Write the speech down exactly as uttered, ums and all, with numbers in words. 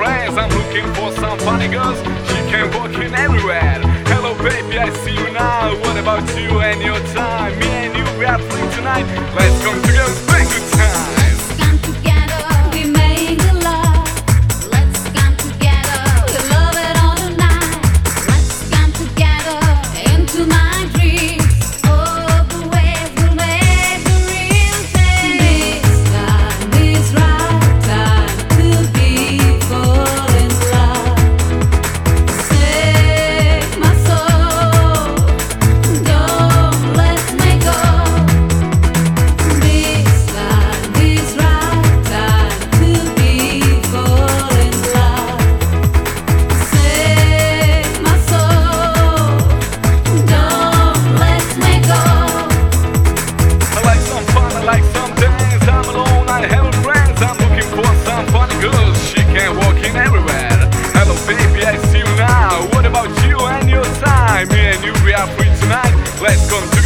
friends, I'm looking for some funny girls. She can walk in everywhere. Hello baby, I see you now. What about you and your time? Me and you, we are free tonight. Let's come together, spend good time. Let's come together, we make a love. Let's come together, we love it all tonight. Let's come together into my dreams. Oh, the ways will make the real thing. This time is right time to be fall in love. Save my soul, don't let me go. This time is right time to be fall in love. Save my soul, don't let me go. I like some fun, I like some dance. I'm alone, I have a friends. I'm looking for some funny girls. She can walk in everywhere. Hello baby, I see you now. What about you and your time? Me and you, we are free tonight. Let's come to